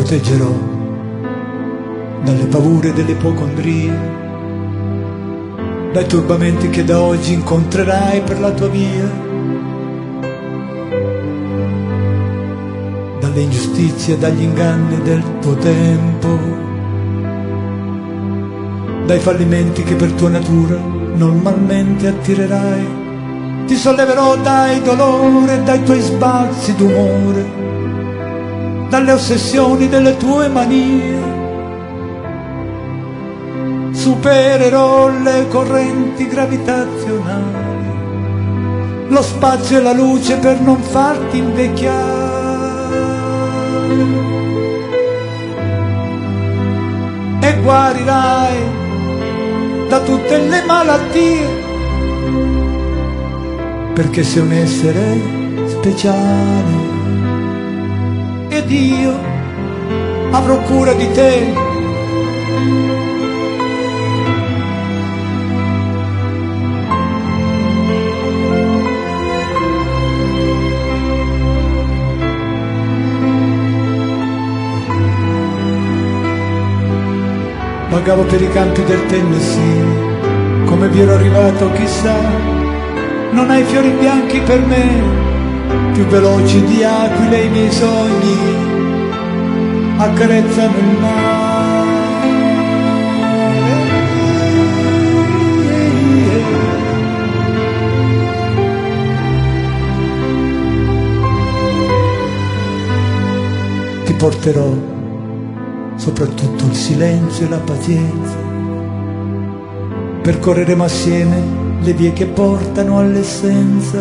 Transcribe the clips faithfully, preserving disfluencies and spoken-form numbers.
proteggerò dalle paure delle ipocondrie, dai turbamenti che da oggi incontrerai per la tua via, dalle ingiustizie e dagli inganni del tuo tempo, dai fallimenti che per tua natura normalmente attirerai. Ti solleverò dai dolori e dai tuoi sbalzi d'umore, dalle ossessioni delle tue manie. Supererò le correnti gravitazionali, lo spazio e la luce per non farti invecchiare, e guarirai da tutte le malattie, perché sei un essere speciale ed io avrò cura di te. Vagavo per i campi del Tennessee, come vi ero arrivato chissà. Non hai fiori bianchi per me, più veloci di aquile i miei sogni accarezzano il mare. Ti porterò soprattutto il silenzio e la pazienza, percorreremo assieme le vie che portano all'essenza,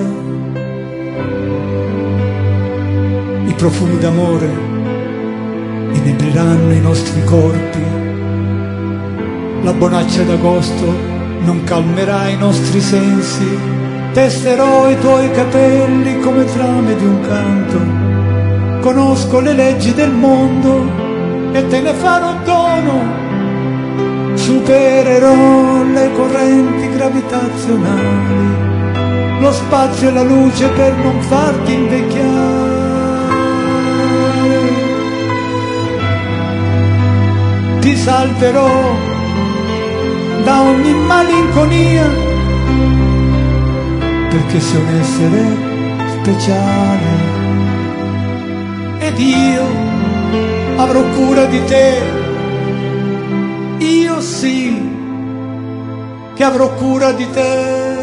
i profumi d'amore inebriranno i nostri corpi, la bonaccia d'agosto non calmerà i nostri sensi, tesserò i tuoi capelli come trame di un canto, conosco le leggi del mondo e te ne farò dono. Supererò le correnti gravitazionali, lo spazio e la luce per non farti invecchiare. Ti salverò da ogni malinconia, perché sei un essere speciale ed io avrò cura di te. Io sì che avrò cura di te.